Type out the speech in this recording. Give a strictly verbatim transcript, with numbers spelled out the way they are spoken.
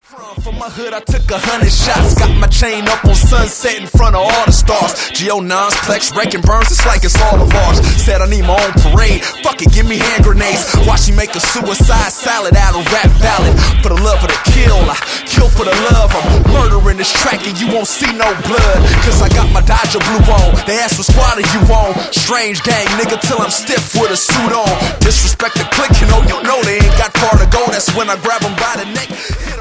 From my hood, I took a hundred shots. Got my chain up on Sunset in front of all the stars. G O nines, Plex, raking burns, it's like it's all of ours. Said I need my own parade. Fuck it, give me hand grenades. Watch me make a suicide salad out of rap ballad. For the love of the kill, I kill for the love. I'm murdering this track and you won't see no blood. Cause I got my Dodger blue on. They ask what squad are you on? Strange gang, nigga, till I'm stiff with a suit on. Disrespect the click, you know, you know they ain't got far to go. That's when I grab them by the neck.